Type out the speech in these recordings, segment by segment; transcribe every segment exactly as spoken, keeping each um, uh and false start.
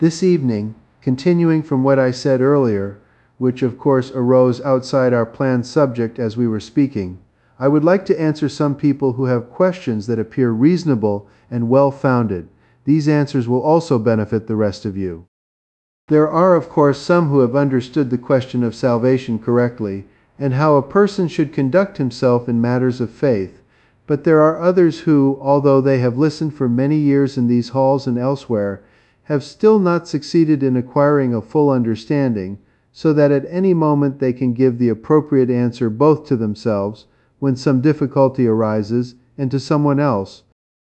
This evening, continuing from what I said earlier, which of course arose outside our planned subject as we were speaking, I would like to answer some people who have questions that appear reasonable and well-founded. These answers will also benefit the rest of you. There are, of course, some who have understood the question of salvation correctly and how a person should conduct himself in matters of faith, but there are others who, although they have listened for many years in these halls and elsewhere, have still not succeeded in acquiring a full understanding, so that at any moment they can give the appropriate answer both to themselves, when some difficulty arises, and to someone else.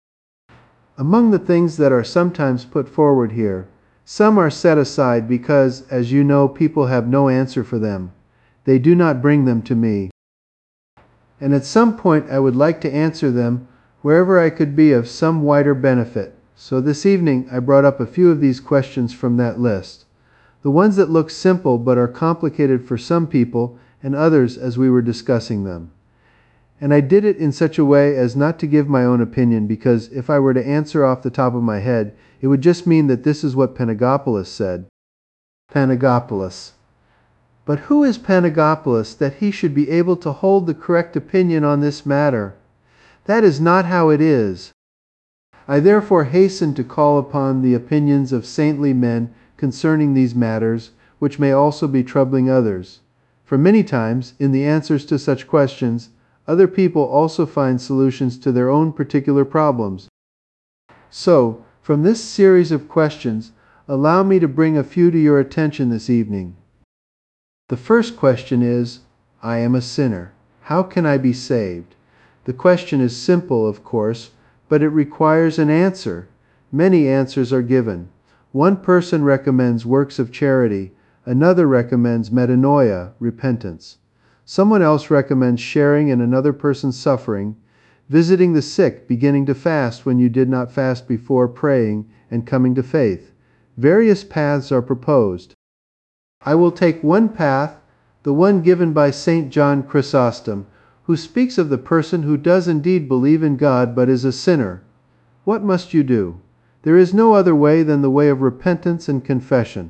Among the things that are sometimes put forward here, some are set aside because, as you know, people have no answer for them. They do not bring them to me. And at some point I would like to answer them wherever I could be of some wider benefit. So this evening I brought up a few of these questions from that list. The ones that look simple but are complicated for some people and others as we were discussing them. And I did it in such a way as not to give my own opinion, because if I were to answer off the top of my head, it would just mean that this is what Panagopoulos said. Panagopoulos. But who is Panagopoulos that he should be able to hold the correct opinion on this matter? That is not how it is. I therefore hasten to call upon the opinions of saintly men concerning these matters, which may also be troubling others. For many times, in the answers to such questions, other people also find solutions to their own particular problems. So, from this series of questions, allow me to bring a few to your attention this evening. The first question is, I am a sinner. How can I be saved? The question is simple, of course, but it requires an answer. Many answers are given. One person recommends works of charity, another recommends metanoia, repentance. Someone else recommends sharing in another person's suffering, visiting the sick, beginning to fast when you did not fast before, praying, and coming to faith. Various paths are proposed. I will take one path, the one given by Saint John Chrysostom, who speaks of the person who does indeed believe in God but is a sinner. What must you do? There is no other way than the way of repentance and confession.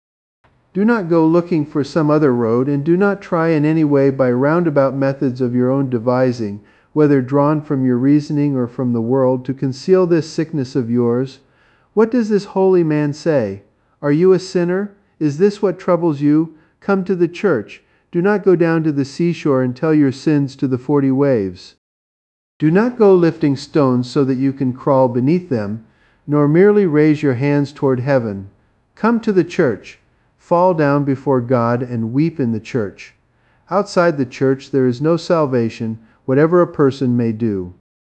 Do not go looking for some other road, and do not try in any way by roundabout methods of your own devising, whether drawn from your reasoning or from the world, to conceal this sickness of yours. What does this holy man say? Are you a sinner? Is this what troubles you? Come to the church. Do not go down to the seashore and tell your sins to the forty waves. Do not go lifting stones so that you can crawl beneath them, nor merely raise your hands toward heaven. Come to the church. Fall down before God and weep in the church. Outside the church there is no salvation, whatever a person may do.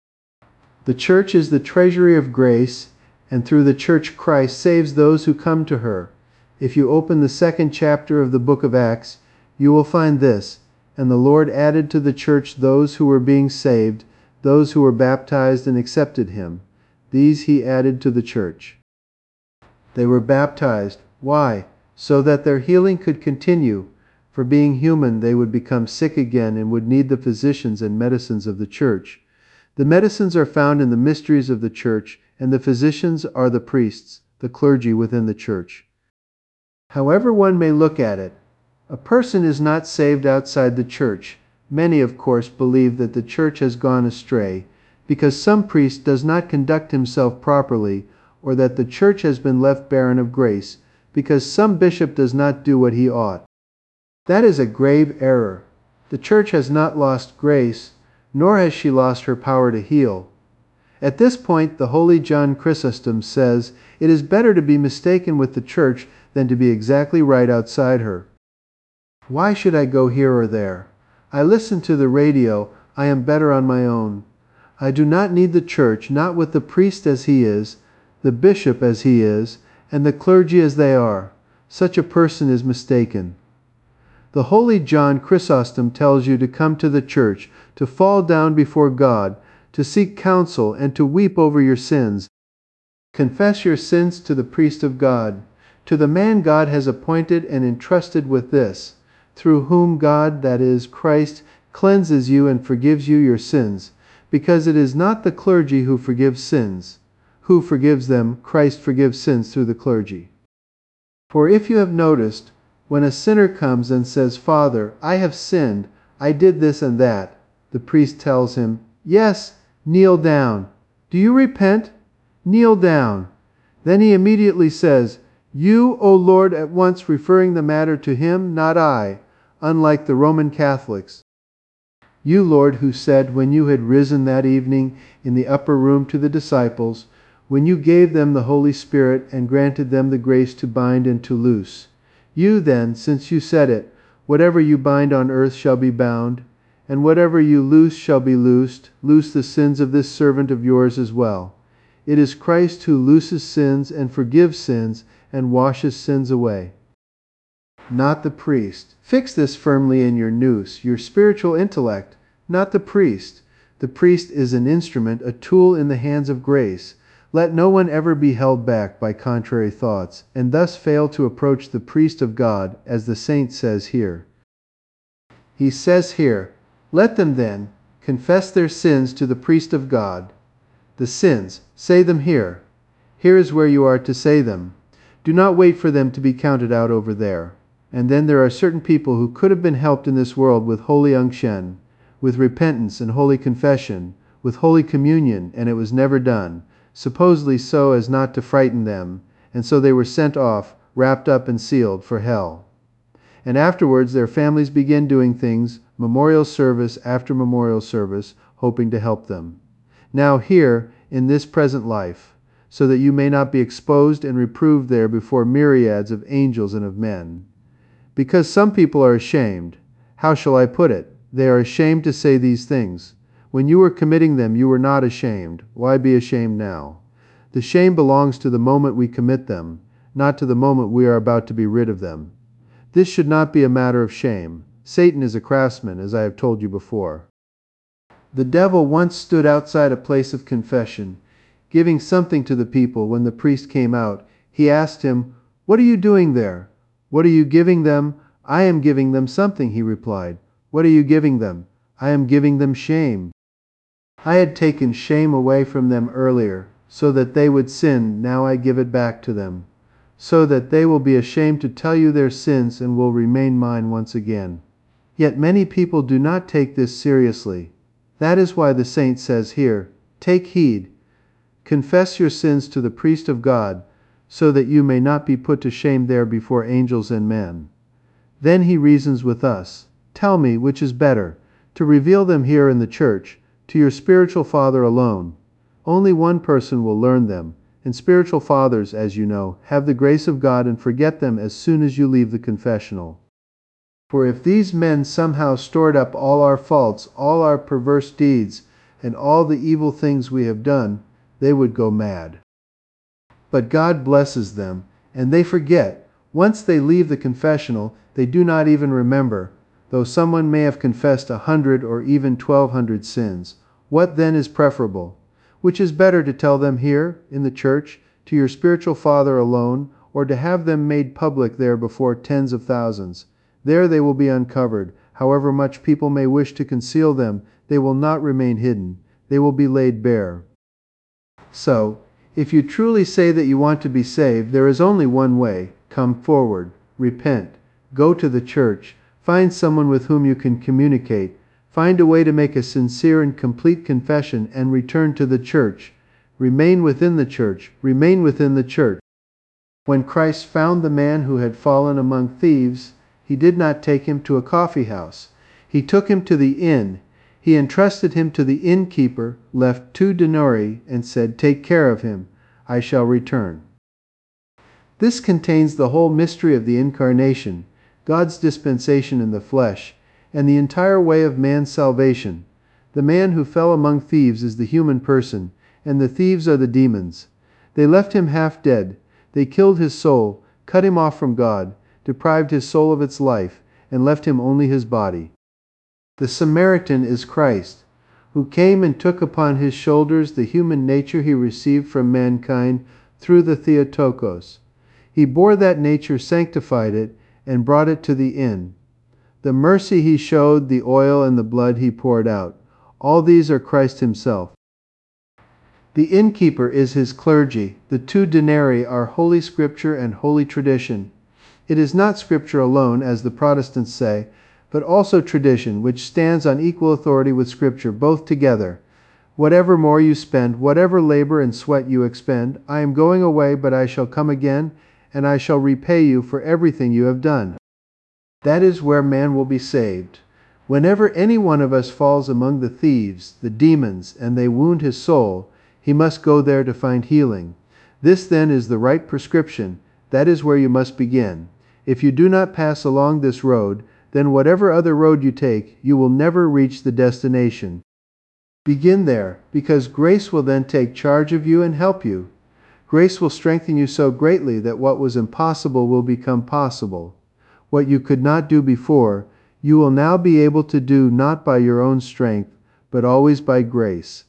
The church is the treasury of grace, and through the church Christ saves those who come to her. If you open the second chapter of the book of Acts, you will find this, and the Lord added to the church those who were being saved, those who were baptized and accepted him. These he added to the church. They were baptized. Why? So that their healing could continue. For being human, they would become sick again and would need the physicians and medicines of the church. The medicines are found in the mysteries of the church, and the physicians are the priests, the clergy within the church. However one may look at it, a person is not saved outside the church. Many, of course, believe that the church has gone astray, because some priest does not conduct himself properly, or that the church has been left barren of grace, because some bishop does not do what he ought. That is a grave error. The church has not lost grace, nor has she lost her power to heal. At this point, the holy John Chrysostom says, it is better to be mistaken with the church than to be exactly right outside her. Why should I go here or there? I listen to the radio. I am better on my own. I do not need the church, not with the priest as he is, the bishop as he is, and the clergy as they are. Such a person is mistaken. The holy John Chrysostom tells you to come to the church, to fall down before God, to seek counsel, and to weep over your sins. Confess your sins to the priest of God, to the man God has appointed and entrusted with this, through whom God, that is, Christ, cleanses you and forgives you your sins, because it is not the clergy who forgives sins. Who forgives them? Christ forgives sins through the clergy. For if you have noticed, when a sinner comes and says, "Father, I have sinned, I did this and that," the priest tells him, "Yes, kneel down. Do you repent? Kneel down." Then he immediately says, "You, O Lord," at once referring the matter to him, not I, unlike the Roman Catholics. You, Lord, who said when you had risen that evening in the upper room to the disciples, when you gave them the Holy Spirit and granted them the grace to bind and to loose. You then, since you said it, whatever you bind on earth shall be bound, and whatever you loose shall be loosed, loose the sins of this servant of yours as well. It is Christ who looses sins and forgives sins and washes sins away, not the priest. Fix this firmly in your nous, your spiritual intellect, not the priest. The priest is an instrument, a tool in the hands of grace. Let no one ever be held back by contrary thoughts, and thus fail to approach the priest of God, as the saint says here. He says here, "Let them then confess their sins to the priest of God." The sins, say them here. Here is where you are to say them. Do not wait for them to be counted out over there. And then there are certain people who could have been helped in this world with holy unction, with repentance and holy confession, with holy communion, and it was never done, supposedly so as not to frighten them, and so they were sent off, wrapped up and sealed, for hell. And afterwards their families begin doing things, memorial service after memorial service, hoping to help them. Now here, in this present life, so that you may not be exposed and reproved there before myriads of angels and of men. Because some people are ashamed. How shall I put it? They are ashamed to say these things. When you were committing them, you were not ashamed. Why be ashamed now? The shame belongs to the moment we commit them, not to the moment we are about to be rid of them. This should not be a matter of shame. Satan is a craftsman, as I have told you before. The devil once stood outside a place of confession, giving something to the people. When the priest came out, he asked him, "What are you doing there?" "What are you giving them?" "I am giving them something," he replied. "What are you giving them?" "I am giving them shame." I had taken shame away from them earlier, so that they would sin. Now I give it back to them, so that they will be ashamed to tell you their sins and will remain mine once again. Yet many people do not take this seriously. That is why the saint says here, "Take heed, confess your sins to the priest of God, so that you may not be put to shame there before angels and men." Then he reasons with us. Tell me, which is better, to reveal them here in the church, to your spiritual father alone? Only one person will learn them, and spiritual fathers, as you know, have the grace of God and forget them as soon as you leave the confessional. For if these men somehow stored up all our faults, all our perverse deeds, and all the evil things we have done, they would go mad. But God blesses them, and they forget. Once they leave the confessional, they do not even remember, though someone may have confessed a hundred or even twelve hundred sins. What then is preferable? Which is better, to tell them here, in the church, to your spiritual father alone, or to have them made public there before tens of thousands? There they will be uncovered. However much people may wish to conceal them, they will not remain hidden. They will be laid bare. So, if you truly say that you want to be saved, there is only one way. Come forward, repent, go to the church, find someone with whom you can communicate, find a way to make a sincere and complete confession, and return to the church. Remain within the church, remain within the church. When Christ found the man who had fallen among thieves, he did not take him to a coffee house. He took him to the inn. He entrusted him to the innkeeper, left two denarii, and said, "Take care of him. I shall return." This contains the whole mystery of the Incarnation, God's dispensation in the flesh, and the entire way of man's salvation. The man who fell among thieves is the human person, and the thieves are the demons. They left him half dead. They killed his soul, cut him off from God, deprived his soul of its life, and left him only his body. The Samaritan is Christ, who came and took upon his shoulders the human nature he received from mankind through the Theotokos. He bore that nature, sanctified it, and brought it to the inn. The mercy he showed, the oil and the blood he poured out, all these are Christ himself. The innkeeper is his clergy. The two denarii are Holy Scripture and Holy Tradition. It is not Scripture alone, as the Protestants say, but also tradition, which stands on equal authority with Scripture, both together. Whatever more you spend, whatever labor and sweat you expend, I am going away, but I shall come again, and I shall repay you for everything you have done. That is where man will be saved. Whenever any one of us falls among the thieves, the demons, and they wound his soul, he must go there to find healing. This then is the right prescription. That is where you must begin. If you do not pass along this road, then whatever other road you take, you will never reach the destination. Begin there, because grace will then take charge of you and help you. Grace will strengthen you so greatly that what was impossible will become possible. What you could not do before, you will now be able to do not by your own strength, but always by grace.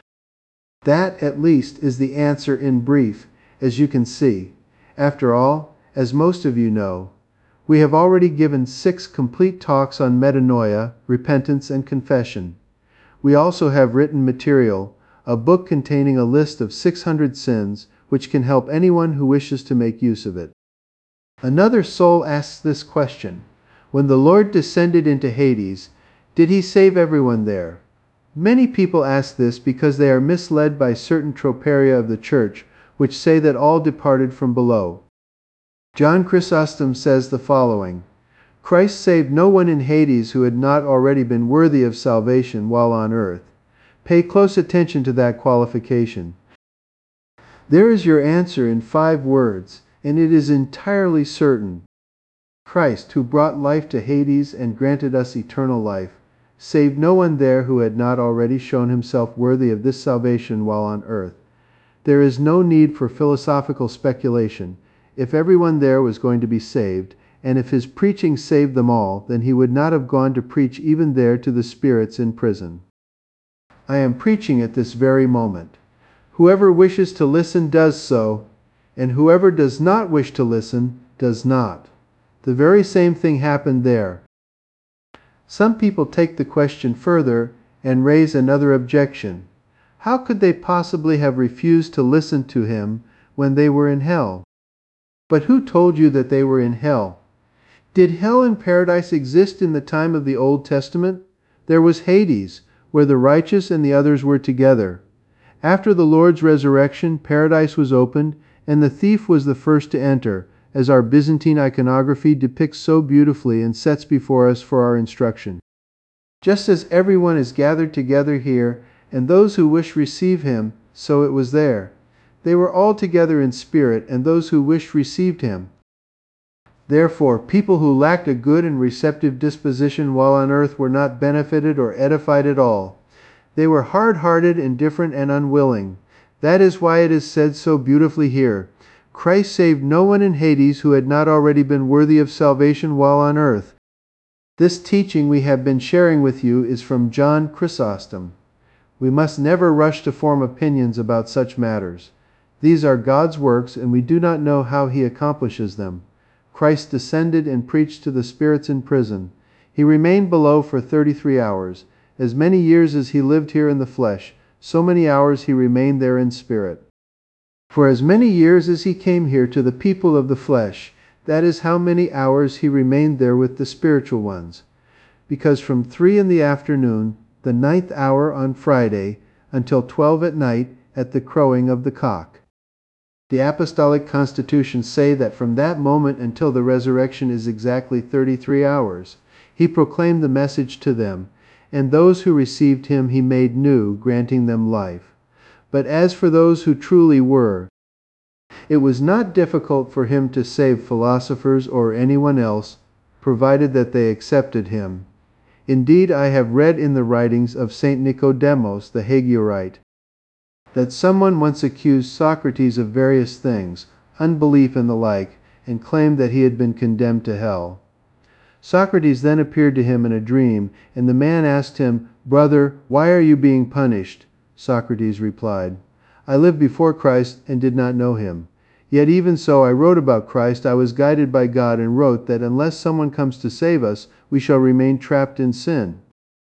That, at least, is the answer in brief, as you can see. After all, as most of you know, we have already given six complete talks on metanoia, repentance, and confession. We also have written material, a book containing a list of six hundred sins, which can help anyone who wishes to make use of it. Another soul asks this question: when the Lord descended into Hades, did he save everyone there? Many people ask this because they are misled by certain troparia of the Church, which say that all departed from below. John Chrysostom says the following: Christ saved no one in Hades who had not already been worthy of salvation while on earth. Pay close attention to that qualification. There is your answer in five words, and it is entirely certain. Christ, who brought life to Hades and granted us eternal life, saved no one there who had not already shown himself worthy of this salvation while on earth. There is no need for philosophical speculation. If everyone there was going to be saved, and if his preaching saved them all, then he would not have gone to preach even there to the spirits in prison. I am preaching at this very moment. Whoever wishes to listen does so, and whoever does not wish to listen does not. The very same thing happened there. Some people take the question further and raise another objection. How could they possibly have refused to listen to him when they were in hell? But who told you that they were in hell? Did hell and paradise exist in the time of the Old Testament? There was Hades, where the righteous and the others were together. After the Lord's resurrection, paradise was opened, and the thief was the first to enter, as our Byzantine iconography depicts so beautifully and sets before us for our instruction. Just as everyone is gathered together here, and those who wish receive him, so it was there. They were all together in spirit, and those who wished received him. Therefore, people who lacked a good and receptive disposition while on earth were not benefited or edified at all. They were hard-hearted, indifferent, and unwilling. That is why it is said so beautifully here, Christ saved no one in Hades who had not already been worthy of salvation while on earth. This teaching we have been sharing with you is from John Chrysostom. We must never rush to form opinions about such matters. These are God's works, and we do not know how he accomplishes them. Christ descended and preached to the spirits in prison. He remained below for thirty-three hours. As many years as he lived here in the flesh, so many hours he remained there in spirit. For as many years as he came here to the people of the flesh, that is how many hours he remained there with the spiritual ones. Because from three in the afternoon, the ninth hour on Friday, until twelve at night, at the crowing of the cock. The apostolic constitutions say that from that moment until the resurrection is exactly thirty-three hours. He proclaimed the message to them, and those who received him he made new, granting them life. But as for those who truly were, it was not difficult for him to save philosophers or anyone else, provided that they accepted him. Indeed, I have read in the writings of Saint Nicodemus the Hagiorite, that someone once accused Socrates of various things, unbelief and the like, and claimed that he had been condemned to hell. Socrates then appeared to him in a dream, and the man asked him, "Brother, why are you being punished?" Socrates replied, "I lived before Christ and did not know him. Yet even so I wrote about Christ. I was guided by God and wrote that unless someone comes to save us, we shall remain trapped in sin.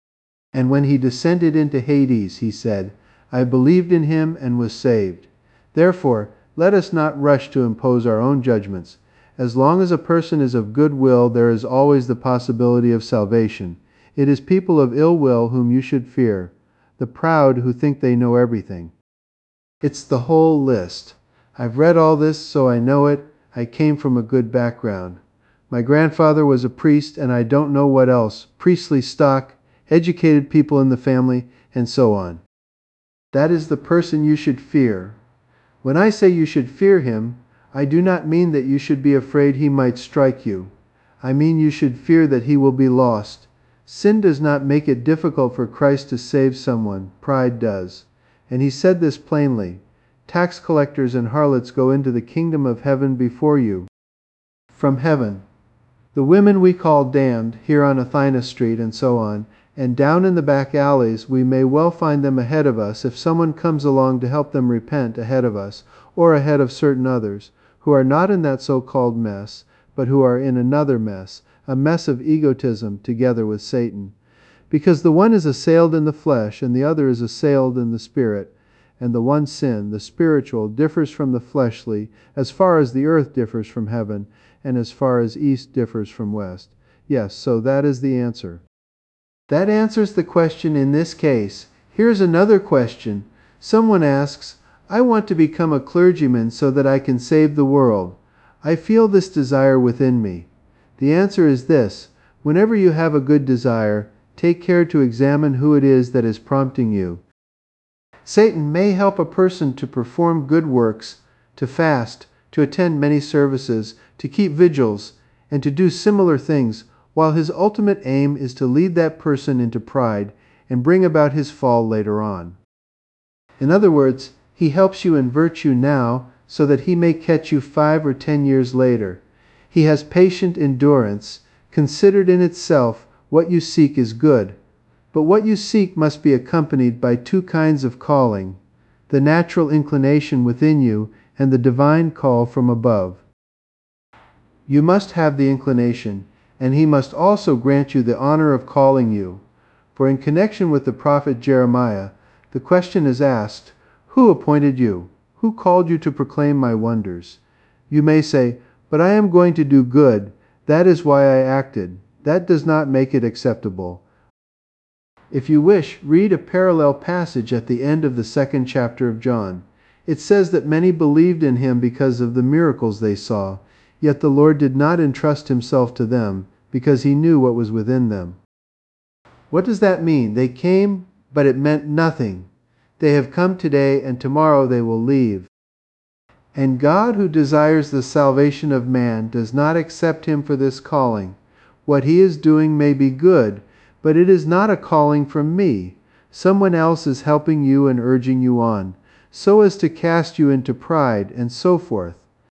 And when he descended into Hades, he said, I believed in him and was saved. Therefore, let us not rush to impose our own judgments. As long as a person is of good will, there is always the possibility of salvation. It is people of ill will whom you should fear, the proud who think they know everything. It's the whole list. I've read all this, so I know it. I came from a good background. My grandfather was a priest, and I don't know what else, priestly stock, educated people in the family, and so on. That is the person you should fear. When I say you should fear him, I do not mean that you should be afraid he might strike you. I mean you should fear that he will be lost. Sin does not make it difficult for Christ to save someone. Pride does. And he said this plainly. Tax collectors and harlots go into the kingdom of heaven before you. From heaven. The women we call damned, here on Athena Street and so on, and down in the back alleys, we may well find them ahead of us if someone comes along to help them repent ahead of us, or ahead of certain others, who are not in that so-called mess, but who are in another mess, a mess of egotism together with Satan. Because the one is assailed in the flesh, and the other is assailed in the spirit, and the one sin, the spiritual, differs from the fleshly, as far as the earth differs from heaven, and as far as east differs from west. Yes, so that is the answer. That answers the question in this case. Here's another question. Someone asks, I want to become a clergyman so that I can save the world. I feel this desire within me. The answer is this. Whenever you have a good desire, take care to examine who it is that is prompting you. Satan may help a person to perform good works, to fast, to attend many services, to keep vigils, and to do similar things, while his ultimate aim is to lead that person into pride and bring about his fall later on. In other words, he helps you in virtue now so that he may catch you five or ten years later. He has patient endurance. Considered in itself, what you seek is good. But what you seek must be accompanied by two kinds of calling, the natural inclination within you and the divine call from above. You must have the inclination, and he must also grant you the honor of calling you. For in connection with the prophet Jeremiah, the question is asked, who appointed you? Who called you to proclaim my wonders? You may say, but I am going to do good. That is why I acted. That does not make it acceptable. If you wish, read a parallel passage at the end of the second chapter of John. It says that many believed in him because of the miracles they saw, yet the Lord did not entrust himself to them, because he knew what was within them. What does that mean? They came, but it meant nothing. They have come today, and tomorrow they will leave. And God, who desires the salvation of man, does not accept him for this calling. What he is doing may be good, but it is not a calling from me. Someone else is helping you and urging you on, so as to cast you into pride, and so forth.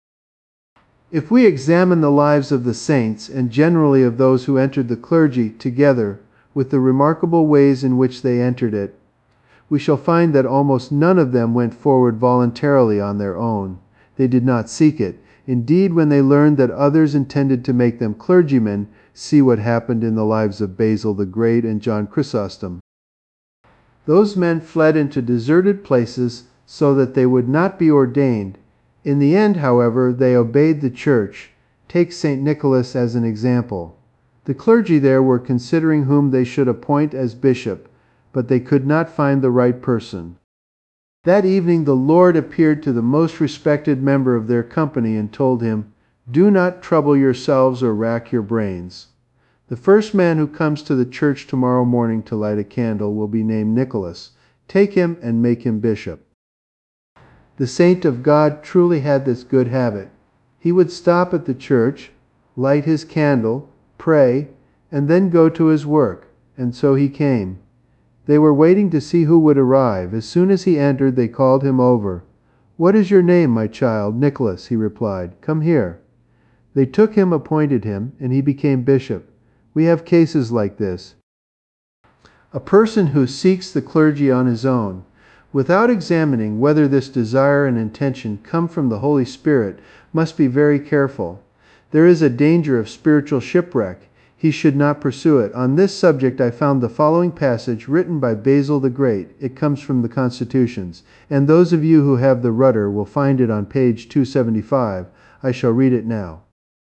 If we examine the lives of the saints, and generally of those who entered the clergy, together with the remarkable ways in which they entered it, we shall find that almost none of them went forward voluntarily on their own. They did not seek it. Indeed, when they learned that others intended to make them clergymen, see what happened in the lives of Basil the Great and John Chrysostom. Those men fled into deserted places so that they would not be ordained. In the end, however, they obeyed the church. Take Saint Nicholas as an example. The clergy there were considering whom they should appoint as bishop, but they could not find the right person. That evening the Lord appeared to the most respected member of their company and told him, "Do not trouble yourselves or rack your brains. The first man who comes to the church tomorrow morning to light a candle will be named Nicholas. Take him and make him bishop." The saint of God truly had this good habit. He would stop at the church, light his candle, pray, and then go to his work, and so he came. They were waiting to see who would arrive. As soon as he entered, they called him over. "What is your name, my child?" "Nicholas," he replied. "Come here." They took him, appointed him, and he became bishop. We have cases like this. A person who seeks the clergy on his own, without examining whether this desire and intention come from the Holy Spirit, must be very careful. There is a danger of spiritual shipwreck. He should not pursue it. On this subject I found the following passage written by Basil the Great. It comes from the Constitutions, and those of you who have the rudder will find it on page two seventy-five. I shall read it now.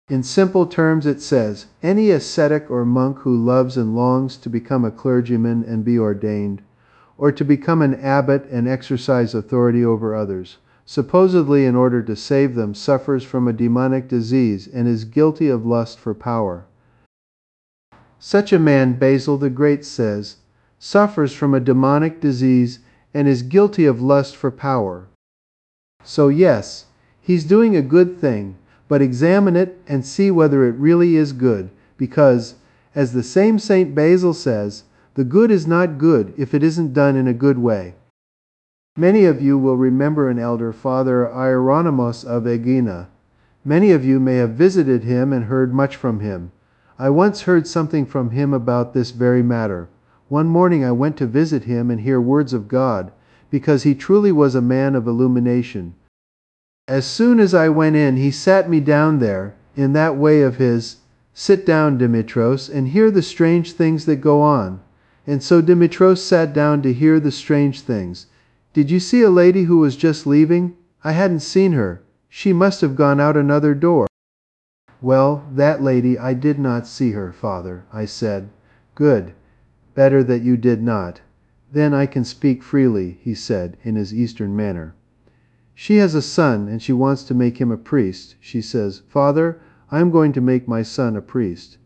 In simple terms it says, any ascetic or monk who loves and longs to become a clergyman and be ordained, or to become an abbot and exercise authority over others, supposedly in order to save them, suffers from a demonic disease and is guilty of lust for power. Such a man, Basil the Great says, suffers from a demonic disease and is guilty of lust for power. So yes, he's doing a good thing, but examine it and see whether it really is good, because, as the same Saint Basil says, the good is not good if it isn't done in a good way. Many of you will remember an elder, Father Hieronymus of Aegina. Many of you may have visited him and heard much from him. I once heard something from him about this very matter. One morning I went to visit him and hear words of God, because he truly was a man of illumination. As soon as I went in, he sat me down there, in that way of his, "Sit down, Dimitros, and hear the strange things that go on." And so Dimitros sat down to hear the strange things. "Did you see a lady who was just leaving?" "I hadn't seen her. She must have gone out another door." "Well, that lady, I did not see her, Father," I said. "Good. Better that you did not. Then I can speak freely," he said, in his Eastern manner. "She has a son, and she wants to make him a priest. She says, 'Father, I am going to make my son a priest.'"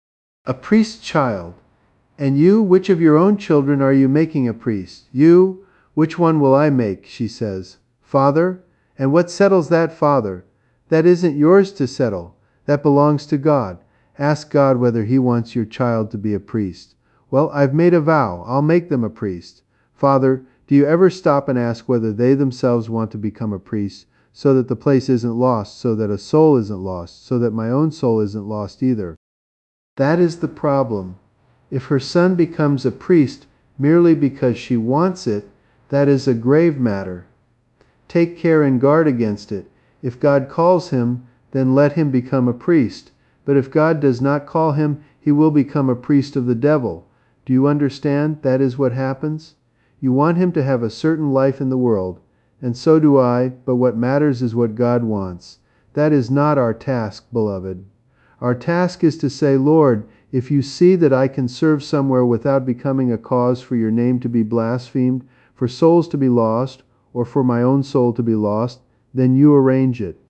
"A priest's child! And you, which of your own children are you making a priest? You, which one will I make?" she says. "Father? And what settles that, Father? That isn't yours to settle. That belongs to God. Ask God whether He wants your child to be a priest." "Well, I've made a vow. I'll make them a priest." "Father, do you ever stop and ask whether they themselves want to become a priest, so that the place isn't lost, so that a soul isn't lost, so that my own soul isn't lost either?" That is the problem. If her son becomes a priest merely because she wants it, that is a grave matter. Take care and guard against it. If God calls him, then let him become a priest. But if God does not call him, he will become a priest of the devil. Do you understand? That is what happens. You want him to have a certain life in the world, and so do I, but what matters is what God wants. That is not our task, beloved. Our task is to say, "Lord, if you see that I can serve somewhere without becoming a cause for your name to be blasphemed, for souls to be lost, or for my own soul to be lost, then you arrange it."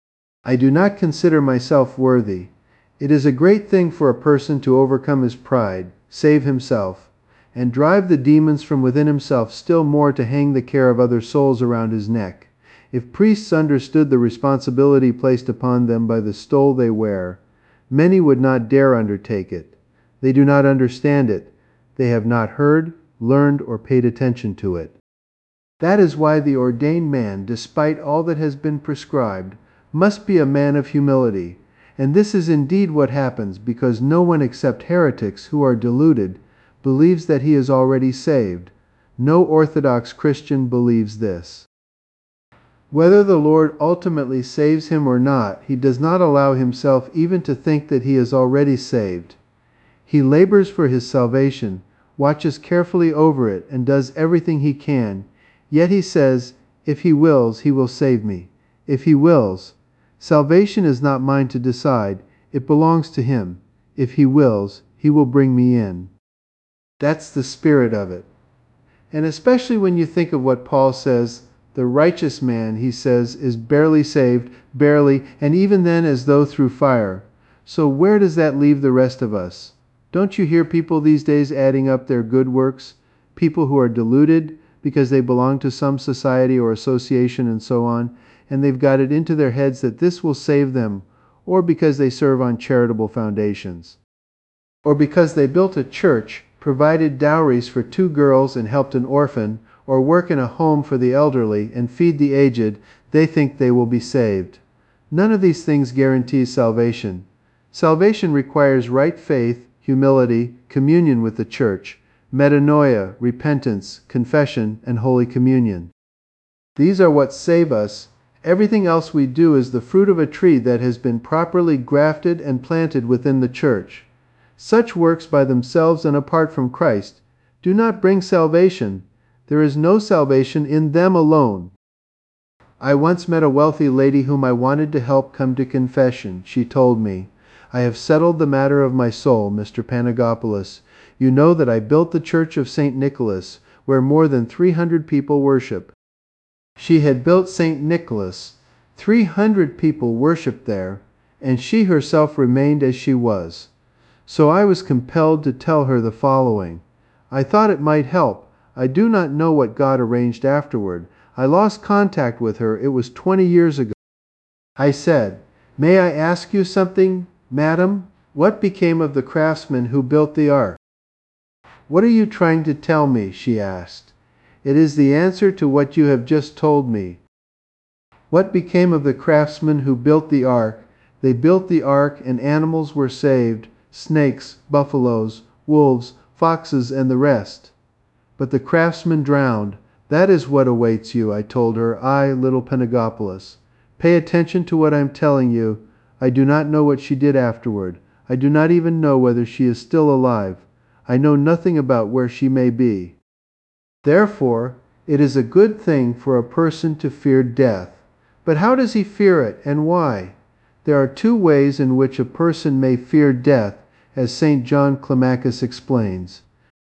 I do not consider myself worthy. It is a great thing for a person to overcome his pride, save himself, and drive the demons from within himself still more to hang the care of other souls around his neck. If priests understood the responsibility placed upon them by the stole they wear, many would not dare undertake it. They do not understand it. They have not heard, learned, or paid attention to it. That is why the ordained man, despite all that has been prescribed, must be a man of humility. And this is indeed what happens, because no one except heretics who are deluded believes that he is already saved. No Orthodox Christian believes this. Whether the Lord ultimately saves him or not, he does not allow himself even to think that he is already saved. He labors for his salvation, watches carefully over it, and does everything he can. Yet he says, "If he wills, he will save me." If he wills. Salvation is not mine to decide. It belongs to him. If he wills, he will bring me in. That's the spirit of it. And especially when you think of what Paul says, the righteous man, he says, is barely saved, barely, and even then as though through fire. So where does that leave the rest of us? Don't you hear people these days adding up their good works? People who are deluded because they belong to some society or association and so on, and they've got it into their heads that this will save them, or because they serve on charitable foundations, or because they built a church, provided dowries for two girls and helped an orphan, or work in a home for the elderly and feed the aged, they think they will be saved. None of these things guarantees salvation. Salvation requires right faith, humility, communion with the church, metanoia, repentance, confession, and Holy Communion. These are what save us. Everything else we do is the fruit of a tree that has been properly grafted and planted within the church. Such works by themselves and apart from Christ do not bring salvation. There is no salvation in them alone. I once met a wealthy lady whom I wanted to help come to confession. She told me, "I have settled the matter of my soul, Mister Panagopoulos. You know that I built the Church of Saint Nicholas, where more than three hundred people worship." She had built Saint Nicholas. three hundred people worshipped there, and she herself remained as she was. So I was compelled to tell her the following. I thought it might help. I do not know what God arranged afterward. I lost contact with her. It was twenty years ago. I said, "May I ask you something, madam? What became of the craftsman who built the ark?" "What are you trying to tell me?" she asked. "It is the answer to what you have just told me. What became of the craftsmen who built the ark? They built the ark and animals were saved, snakes, buffaloes, wolves, foxes, and the rest. But the craftsmen drowned. That is what awaits you," I told her, I, little Panagopoulos. Pay attention to what I am telling you. I do not know what she did afterward. I do not even know whether she is still alive. I know nothing about where she may be. Therefore, it is a good thing for a person to fear death. But how does he fear it, and why? There are two ways in which a person may fear death, as Saint John Climacus explains.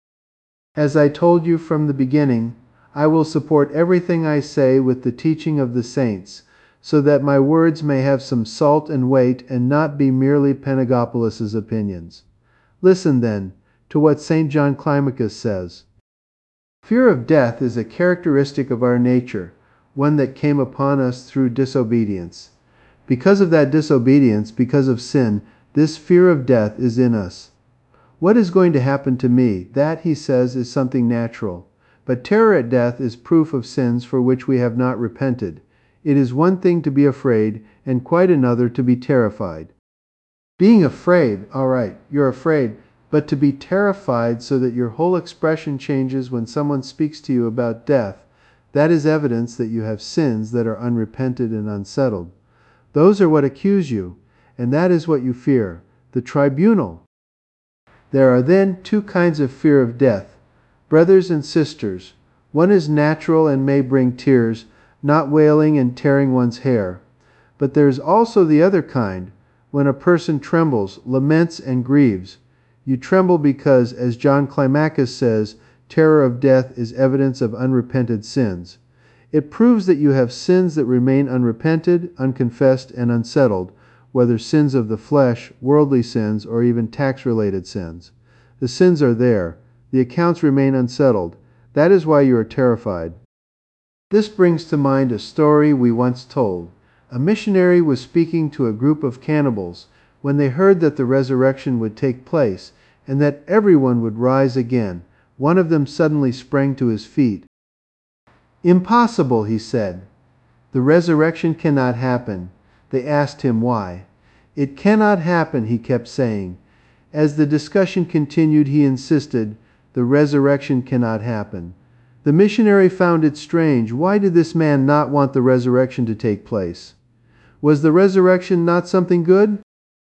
As I told you from the beginning, I will support everything I say with the teaching of the saints, so that my words may have some salt and weight and not be merely Panagopoulos's opinions. Listen, then, to what Saint John Climacus says. Fear of death is a characteristic of our nature, one that came upon us through disobedience. Because of that disobedience, because of sin, this fear of death is in us. What is going to happen to me? That, he says, is something natural. But terror at death is proof of sins for which we have not repented. It is one thing to be afraid, and quite another to be terrified. Being afraid, all right, you're afraid, but to be terrified so that your whole expression changes when someone speaks to you about death, that is evidence that you have sins that are unrepented and unsettled. Those are what accuse you, and that is what you fear, the tribunal. There are then two kinds of fear of death. Brothers and sisters, one is natural and may bring tears, not wailing and tearing one's hair. But there is also the other kind, when a person trembles, laments, and grieves. You tremble because, as John Climacus says, terror of death is evidence of unrepented sins. It proves that you have sins that remain unrepented, unconfessed, and unsettled, whether sins of the flesh, worldly sins, or even tax-related sins. The sins are there. The accounts remain unsettled. That is why you are terrified. This brings to mind a story we once told. A missionary was speaking to a group of cannibals when they heard that the resurrection would take place and that everyone would rise again. One of them suddenly sprang to his feet. "Impossible," he said. "The resurrection cannot happen." They asked him why. "It cannot happen," he kept saying. As the discussion continued, he insisted, "The resurrection cannot happen." The missionary found it strange. Why did this man not want the resurrection to take place? Was the resurrection not something good?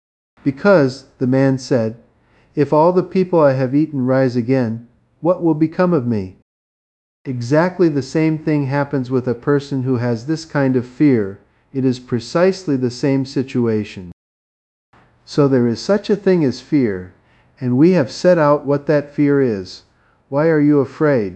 Because, the man said, "If all the people I have eaten rise again, what will become of me?" Exactly the same thing happens with a person who has this kind of fear. It is precisely the same situation. So there is such a thing as fear, and we have set out what that fear is. Why are you afraid?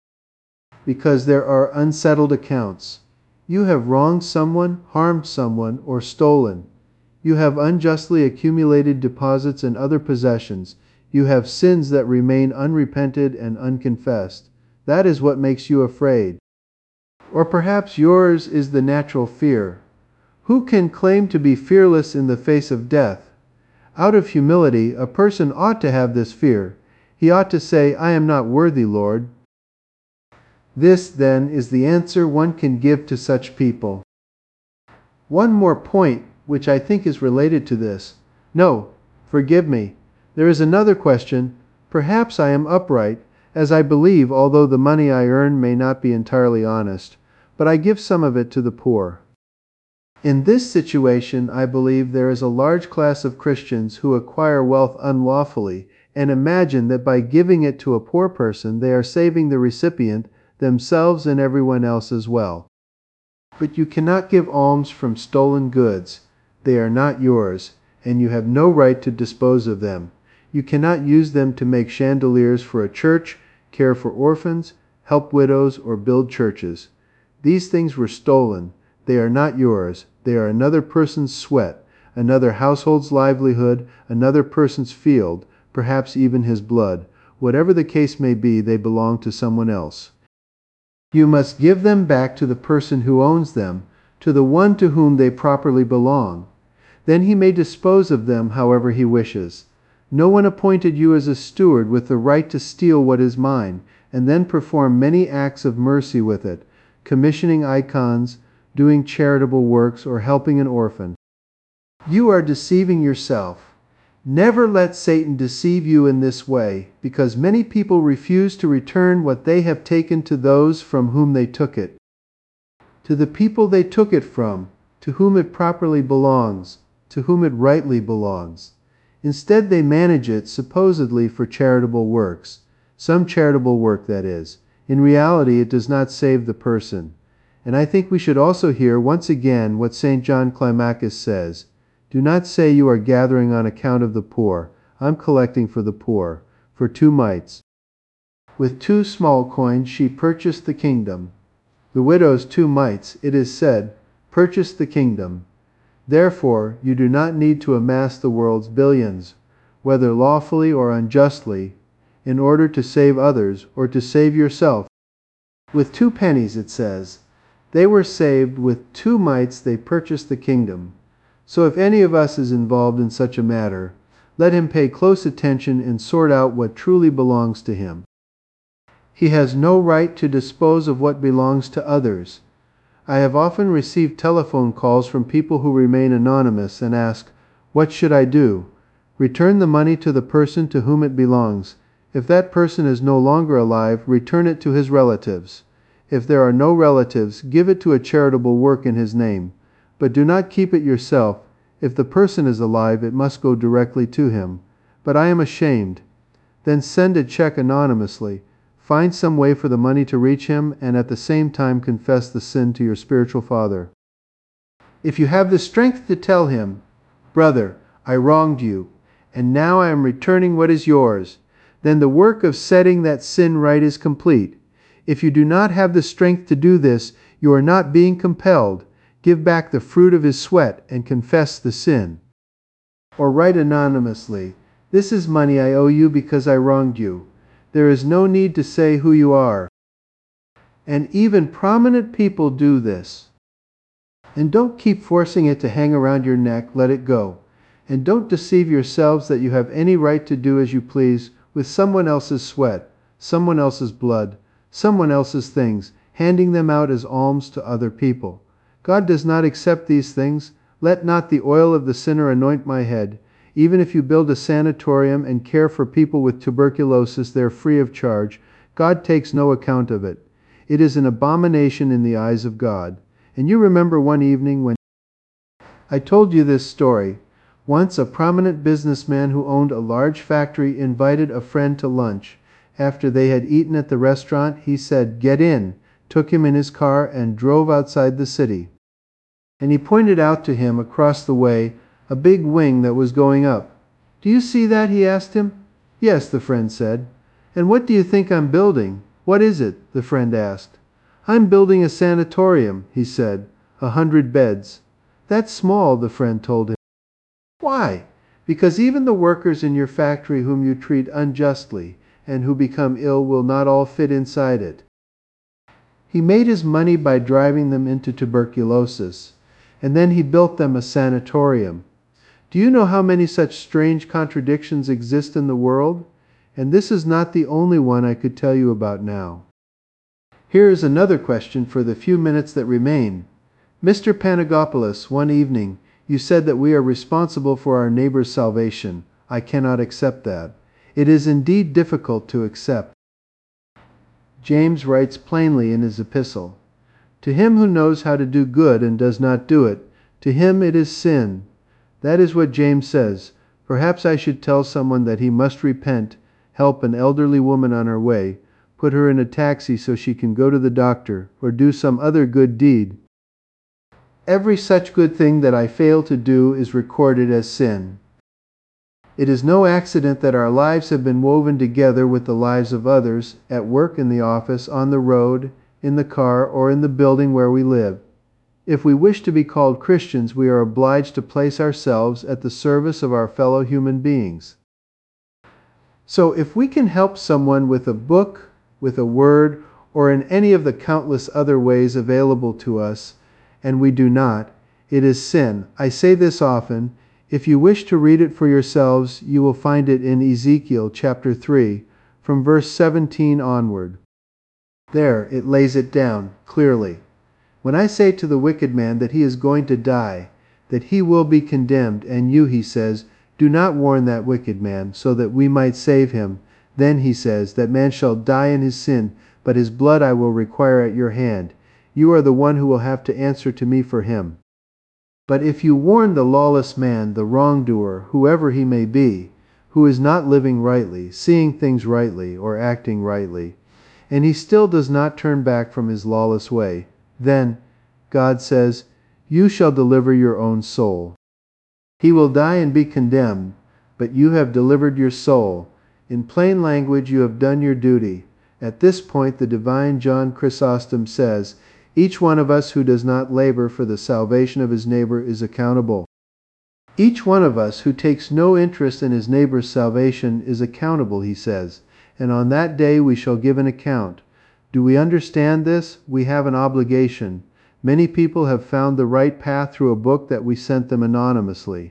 Because there are unsettled accounts. You have wronged someone, harmed someone, or stolen. You have unjustly accumulated deposits and other possessions. You have sins that remain unrepented and unconfessed. That is what makes you afraid. Or perhaps yours is the natural fear. Who can claim to be fearless in the face of death? Out of humility, a person ought to have this fear. He ought to say, "I am not worthy, Lord." This, then, is the answer one can give to such people. One more point, which I think is related to this. No, forgive me. There is another question. Perhaps I am upright, as I believe, although the money I earn may not be entirely honest, but I give some of it to the poor. In this situation, I believe there is a large class of Christians who acquire wealth unlawfully and imagine that by giving it to a poor person they are saving the recipient, themselves and everyone else as well. But you cannot give alms from stolen goods. They are not yours, and you have no right to dispose of them. You cannot use them to make chandeliers for a church, care for orphans, help widows, or build churches. These things were stolen. They are not yours. They are another person's sweat, another household's livelihood, another person's field, perhaps even his blood. Whatever the case may be, they belong to someone else. You must give them back to the person who owns them, to the one to whom they properly belong. Then he may dispose of them however he wishes. No one appointed you as a steward with the right to steal what is mine, and then perform many acts of mercy with it, commissioning icons, doing charitable works, or helping an orphan. You are deceiving yourself. Never let Satan deceive you in this way, because many people refuse to return what they have taken to those from whom they took it, to the people they took it from, to whom it properly belongs, to whom it rightly belongs. Instead, they manage it supposedly for charitable works, some charitable work, that is. In reality, it does not save the person. And I think we should also hear once again what Saint John Climacus says. Do not say you are gathering on account of the poor. I'm collecting for the poor, for two mites. With two small coins she purchased the kingdom. The widow's two mites, it is said, purchased the kingdom. Therefore, you do not need to amass the world's billions, whether lawfully or unjustly, in order to save others or to save yourself. With two pennies, it says, they were saved. With two mites they purchased the kingdom. So if any of us is involved in such a matter, let him pay close attention and sort out what truly belongs to him. He has no right to dispose of what belongs to others. I have often received telephone calls from people who remain anonymous and ask, "What should I do?" Return the money to the person to whom it belongs. If that person is no longer alive, return it to his relatives. If there are no relatives, give it to a charitable work in his name. But do not keep it yourself. If the person is alive, it must go directly to him. But I am ashamed. Then send a check anonymously. Find some way for the money to reach him, and at the same time confess the sin to your spiritual father. If you have the strength to tell him, "Brother, I wronged you, and now I am returning what is yours," then the work of setting that sin right is complete. If you do not have the strength to do this, you are not being compelled. Give back the fruit of his sweat and confess the sin. Or write anonymously, "This is money I owe you because I wronged you." There is no need to say who you are. And even prominent people do this. And don't keep forcing it to hang around your neck. Let it go. And don't deceive yourselves that you have any right to do as you please with someone else's sweat, someone else's blood, someone else's things, handing them out as alms to other people. God does not accept these things. Let not the oil of the sinner anoint my head. Even if you build a sanatorium and care for people with tuberculosis there free of charge, God takes no account of it. It is an abomination in the eyes of God. And you remember one evening when I told you this story. Once a prominent businessman who owned a large factory invited a friend to lunch. After they had eaten at the restaurant, he said, "Get in," took him in his car, and drove outside the city. And he pointed out to him across the way a big wing that was going up. "Do you see that?" he asked him. "Yes," the friend said. "And what do you think I'm building?" "What is it?" the friend asked. "I'm building a sanatorium," he said, "a hundred beds." "That's small," the friend told him. "Why?" "Because even the workers in your factory whom you treat unjustly and who become ill will not all fit inside it." He made his money by driving them into tuberculosis, and then he built them a sanatorium. Do you know how many such strange contradictions exist in the world? And this is not the only one I could tell you about now. Here is another question for the few minutes that remain. Mister Panagopoulos, one evening, you said that we are responsible for our neighbor's salvation. I cannot accept that. It is indeed difficult to accept. James writes plainly in his epistle, "To him who knows how to do good and does not do it, to him it is sin." That is what James says. Perhaps I should tell someone that he must repent, help an elderly woman on her way, put her in a taxi so she can go to the doctor, or do some other good deed. Every such good thing that I fail to do is recorded as sin. It is no accident that our lives have been woven together with the lives of others, at work, in the office, on the road, in the car, or in the building where we live. If we wish to be called Christians, we are obliged to place ourselves at the service of our fellow human beings. So if we can help someone with a book, with a word, or in any of the countless other ways available to us, and we do not, it is sin. I say this often. If you wish to read it for yourselves, you will find it in Ezekiel chapter three, from verse seventeen onward. There it lays it down clearly. When I say to the wicked man that he is going to die, that he will be condemned, and you, he says, do not warn that wicked man, so that we might save him, then, he says, that man shall die in his sin, but his blood I will require at your hand. You are the one who will have to answer to me for him. But if you warn the lawless man, the wrongdoer, whoever he may be, who is not living rightly, seeing things rightly, or acting rightly, and he still does not turn back from his lawless way, then, God says, you shall deliver your own soul. He will die and be condemned, but you have delivered your soul. In plain language, you have done your duty. At this point, the divine John Chrysostom says, each one of us who does not labor for the salvation of his neighbor is accountable. Each one of us who takes no interest in his neighbor's salvation is accountable, he says, and on that day we shall give an account. Do we understand this? We have an obligation. Many people have found the right path through a book that we sent them anonymously.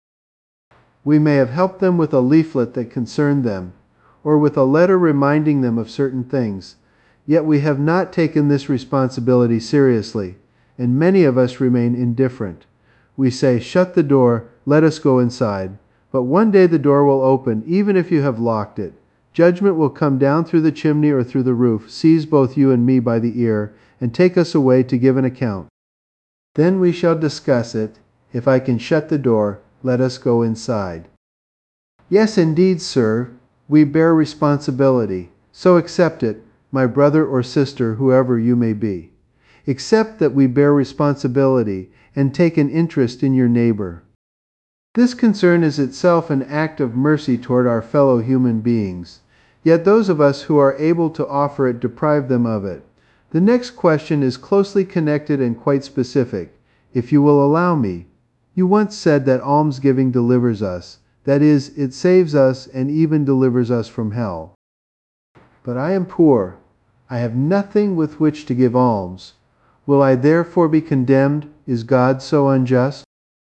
We may have helped them with a leaflet that concerned them, or with a letter reminding them of certain things. Yet we have not taken this responsibility seriously, and many of us remain indifferent. We say, shut the door, let us go inside. But one day the door will open, even if you have locked it. Judgment will come down through the chimney or through the roof, seize both you and me by the ear, and take us away to give an account. Then we shall discuss it. If I can shut the door, let us go inside. Yes, indeed, sir, we bear responsibility. So accept it, my brother or sister, whoever you may be. Accept that we bear responsibility and take an interest in your neighbor. This concern is itself an act of mercy toward our fellow human beings. Yet those of us who are able to offer it deprive them of it. The next question is closely connected and quite specific. If you will allow me, you once said that almsgiving delivers us. That is, it saves us and even delivers us from hell. But I am poor. I have nothing with which to give alms. Will I therefore be condemned? Is God so unjust?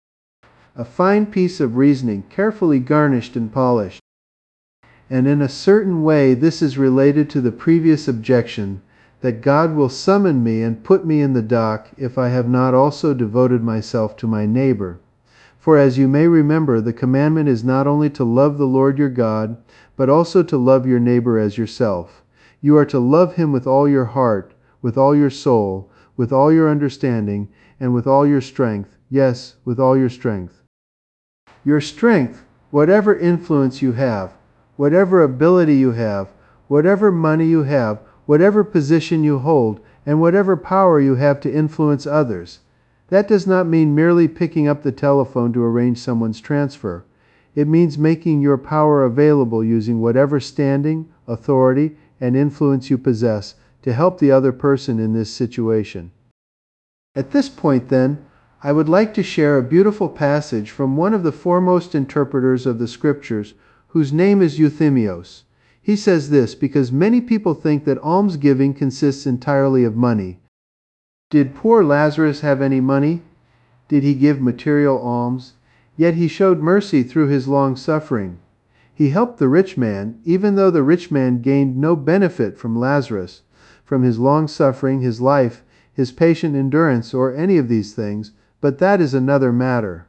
A fine piece of reasoning, carefully garnished and polished. And in a certain way this is related to the previous objection, that God will summon me and put me in the dock if I have not also devoted myself to my neighbor. For as you may remember, the commandment is not only to love the Lord your God, but also to love your neighbor as yourself. You are to love him with all your heart, with all your soul, with all your understanding, and with all your strength. Yes, with all your strength. Your strength, whatever influence you have, whatever ability you have, whatever money you have, whatever position you hold, and whatever power you have to influence others. That does not mean merely picking up the telephone to arrange someone's transfer. It means making your power available using whatever standing, authority, and influence you possess to help the other person in this situation. At this point, then, I would like to share a beautiful passage from one of the foremost interpreters of the Scriptures, whose name is Euthymios. He says this because many people think that almsgiving consists entirely of money. Did poor Lazarus have any money? Did he give material alms? Yet he showed mercy through his long suffering. He helped the rich man, even though the rich man gained no benefit from Lazarus, from his long suffering, his life, his patient endurance, or any of these things, but that is another matter.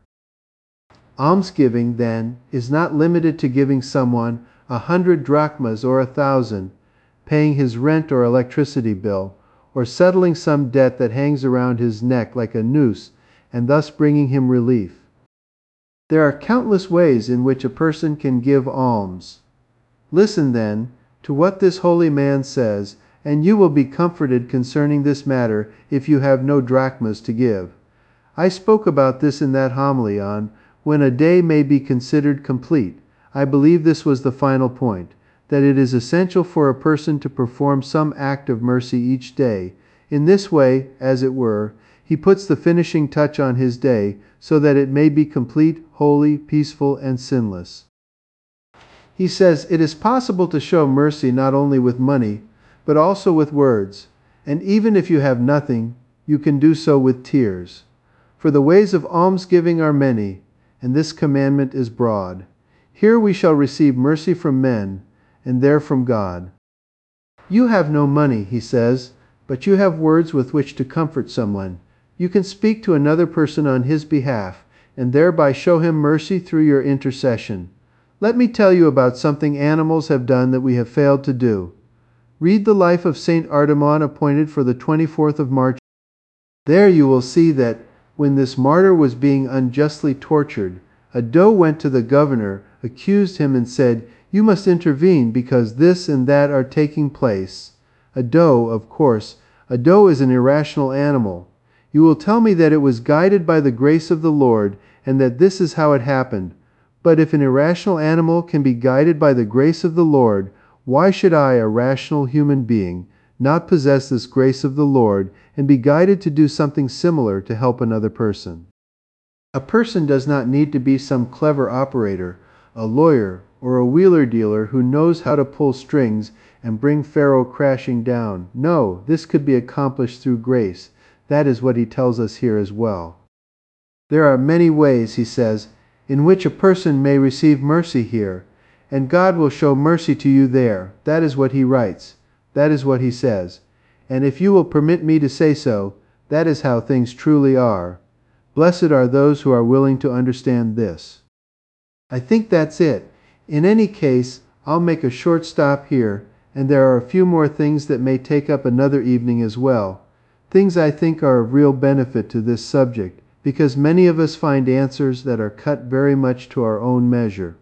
Almsgiving, then, is not limited to giving someone a hundred drachmas or a thousand, paying his rent or electricity bill, or settling some debt that hangs around his neck like a noose, and thus bringing him relief. There are countless ways in which a person can give alms. Listen, then, to what this holy man says, and you will be comforted concerning this matter if you have no drachmas to give. I spoke about this in that homily on when a day may be considered complete. I believe this was the final point, that it is essential for a person to perform some act of mercy each day. In this way, as it were, he puts the finishing touch on his day so that it may be complete, holy, peaceful, and sinless. He says it is possible to show mercy not only with money, but also with words, and even if you have nothing, you can do so with tears. For the ways of almsgiving are many, and this commandment is broad. Here we shall receive mercy from men, and there from God. You have no money, he says, but you have words with which to comfort someone. You can speak to another person on his behalf, and thereby show him mercy through your intercession. Let me tell you about something animals have done that we have failed to do. Read the life of Saint Ardemon, appointed for the twenty-fourth of March. There you will see that, when this martyr was being unjustly tortured, a doe went to the governor, accused him, and said, "You must intervene because this and that are taking place." A doe, of course, a doe is an irrational animal. You will tell me that it was guided by the grace of the Lord, and that this is how it happened. But if an irrational animal can be guided by the grace of the Lord, why should I, a rational human being, not possess this grace of the Lord and be guided to do something similar to help another person? A person does not need to be some clever operator, a lawyer, or a wheeler dealer who knows how to pull strings and bring Pharaoh crashing down. No, this could be accomplished through grace. That is what he tells us here as well. There are many ways, he says, in which a person may receive mercy here, and God will show mercy to you there. That is what he writes. That is what he says. And if you will permit me to say so, that is how things truly are. Blessed are those who are willing to understand this. I think that's it. In any case, I'll make a short stop here, and there are a few more things that may take up another evening as well. Things I think are of real benefit to this subject, because many of us find answers that are cut very much to our own measure.